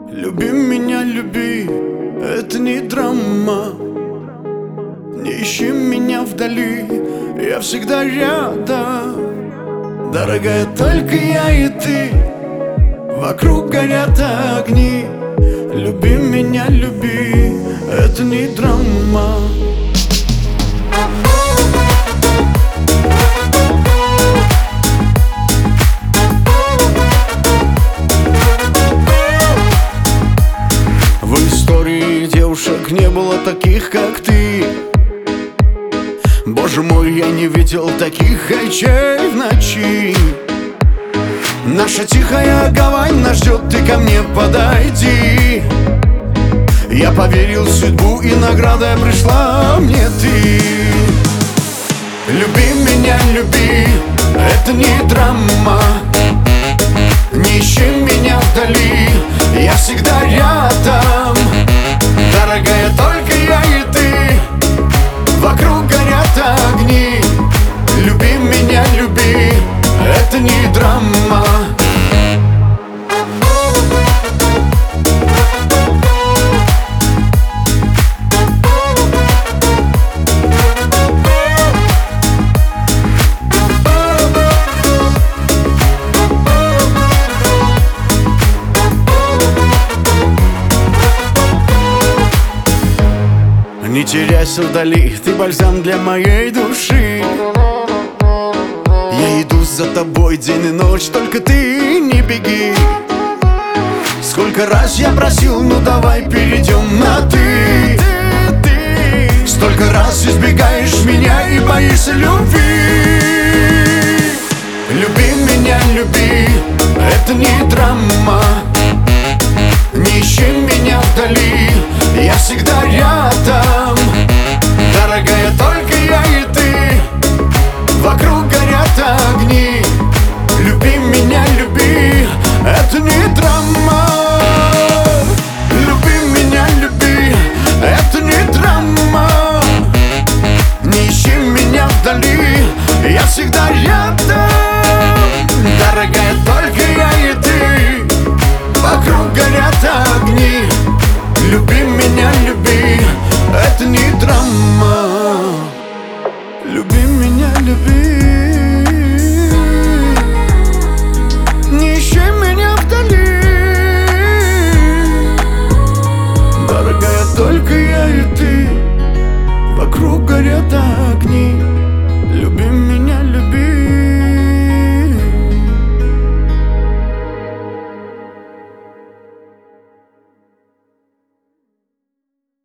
Люби меня, люби, это не драма. Не ищи меня вдали, я всегда рядом. Дорогая, только я и ты, вокруг горят огни. Люби меня, люби, это не драма. В истории девушек не было таких, как ты. Боже мой, я не видел таких очей в ночи. Наша тихая гавань нас ждет, ты ко мне подойди. Я поверил в судьбу, и наградой пришла мне ты. Люби меня, люби, это не драма. Не ищи меня вдали, я всегда рядом. Дорогая, только я и ты, вокруг горят огни. Люби меня, люби, это не драма. Не теряйся вдали, ты бальзам для моей души. Я иду за тобой день и ночь, только ты не беги. Сколько раз я просил, ну давай перейдем на ты. Столько раз избегаешь меня и боишься любви. Люби меня, люби, это не драма.